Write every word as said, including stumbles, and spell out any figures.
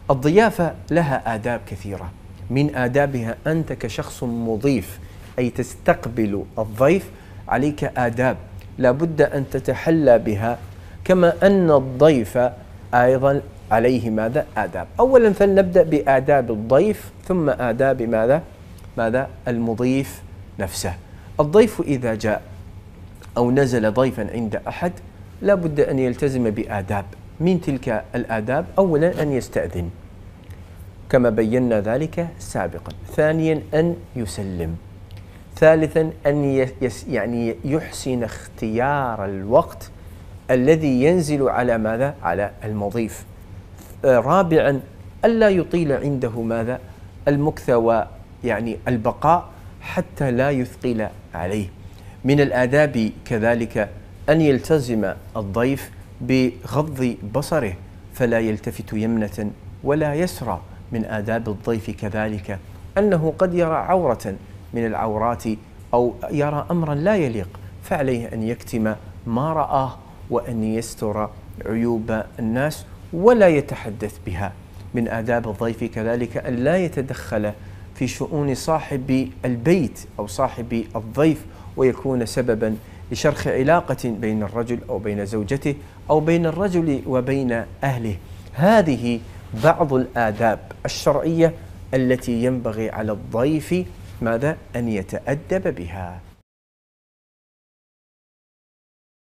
الضيافة لها آداب كثيرة، من آدابها أنت كشخص مضيف أي تستقبل الضيف عليك آداب لا بد أن تتحلى بها، كما أن الضيف أيضا عليه ماذا؟ آداب. أولا فلنبدأ بآداب الضيف ثم آداب ماذا؟ ماذا؟ المضيف نفسه. الضيف إذا جاء أو نزل ضيفا عند أحد لا بد أن يلتزم بآداب. من تلك الآداب؟ أولا أن يستأذن كما بينا ذلك سابقا، ثانيا أن يسلم، ثالثا أن يعني يحسن اختيار الوقت الذي ينزل على ماذا؟ على المضيف، رابعا ألا يطيل عنده ماذا؟ المكث ويعني البقاء حتى لا يثقل عليه. من الآداب كذلك أن يلتزم الضيف بغض بصره فلا يلتفت يمنة ولا يسرى. من آداب الضيف كذلك أنه قد يرى عورة من العورات أو يرى أمرا لا يليق، فعليه أن يكتم ما رآه وأن يستر عيوب الناس ولا يتحدث بها. من آداب الضيف كذلك أن لا يتدخل في شؤون صاحب البيت أو صاحب الضيف ويكون سببا لشرخ علاقة بين الرجل أو بين زوجته أو بين الرجل وبين أهله. هذه بعض الآداب الشرعية التي ينبغي على الضيف ماذا؟ أن يتأدب بها.